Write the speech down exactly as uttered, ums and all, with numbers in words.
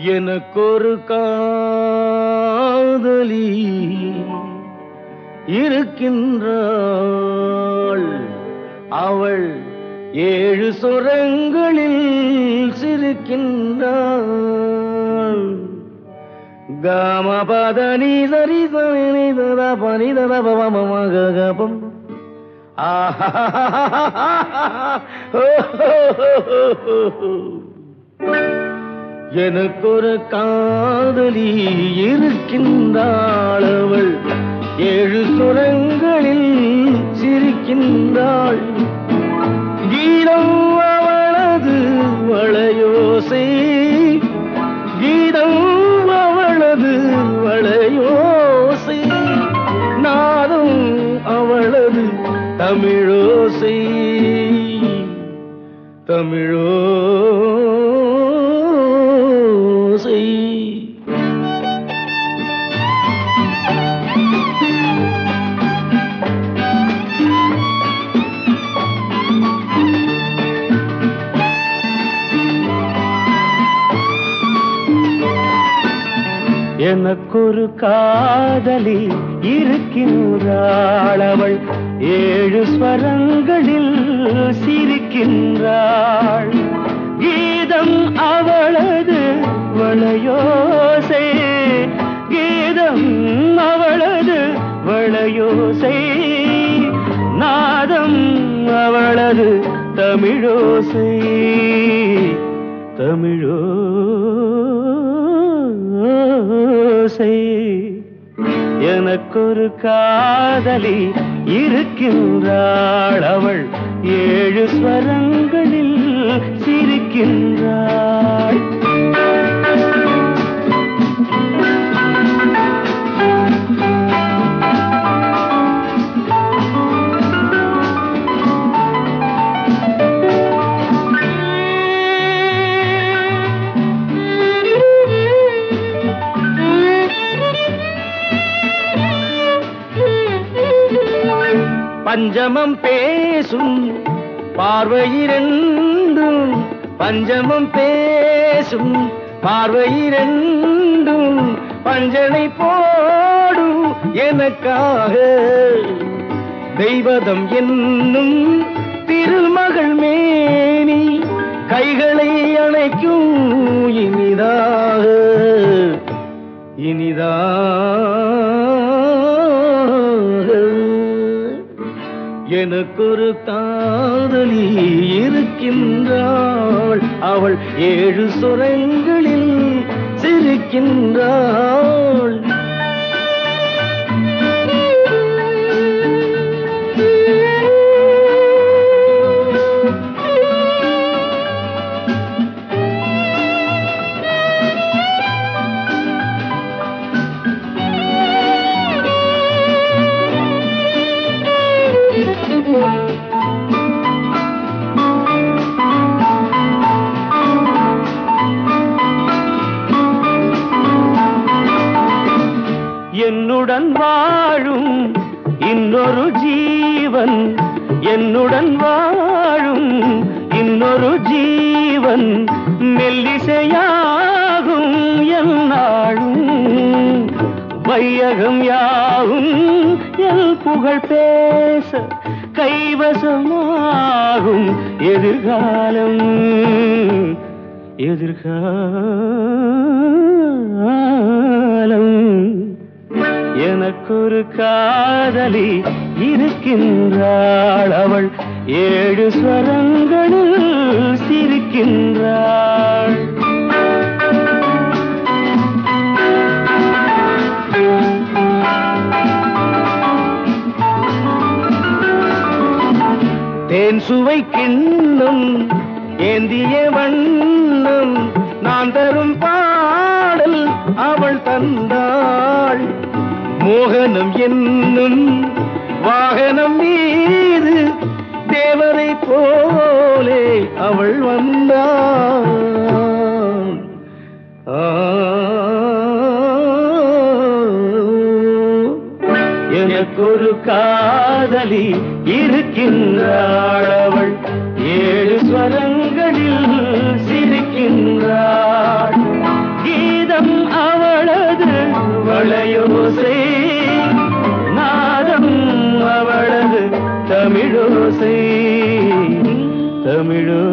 எனக்கொரு காதலி இருக்கின்றாள். அவள் ஏழு சுரங்களில் சிரிக்கின்றாள். காமபதனி சரி சரி தத பனி தத பவமகபம். எனக்கொரு காதலி இருக்கின்றாள். அவள் ஏழு சுரங்களில் சிரிக்கின்றாள். கீதம் அவளது வளையோசை, கீதம் அவளது வளையோசை, நாதம் அவளது தமிழோசை, தமிழோசை. எனக்கொரு காதலி இருக்கின்றாள். அவள் ஏழு ஸ்வரங்களில் சிரிக்கின்றாள். கீதம் அவளது வளையோசை, கீதம் அவளது வளையோசை, நாதம் அவளது தமிழோசை, தமிழோசை. எனக்கொரு காதலி இருக்கின்றாள். அவள் ஏழு ஸ்வரங்களில் சிரிக்கின்றாள். பஞ்சமம் பேசும் பார்வையிரண்டும், பஞ்சமம் பேசும் பார்வையிரண்டும் பஞ்சனை போடும் எனக்காக. தெய்வதம் என்னும் திருமகள் மேனி கைகளை அணைக்கும் இனிதாக, இனிதாக. எனக்கொரு காதலி இருக்கின்றாள். அவள் ஏழு சுரங்களில் சிரிக்கின்றாள். என்னுடன் வாழும் இன்னொரு ஜீவன், என்னுடன் வாழும் இன்னொரு ஜீவன் மெல்லிசையாகும் என்னாலும். வையகம் யாவும் என் புகழ் பேச கைவசமாகும் எதிர்காலம், எதிர்காலம். எனக்கொரு காதலி இருக்கின்றாள். அவள் ஏழு ஸ்வரங்களில் சிரிக்கின்றாள். தேன் சுவை கிண்ணம் ஏந்திய வண்ணம் நான் தரும் பாடல் அவள் தந்தாள். மோகனம் என்னும் வாகனம் மீது தேவரை போலே அவள் வந்தாள். எனக்கொரு காதலி இருக்கின்றாள். அவள் ஏழு ஸ்வரங்களில் சிரிக்கின்றாள். தமிழோ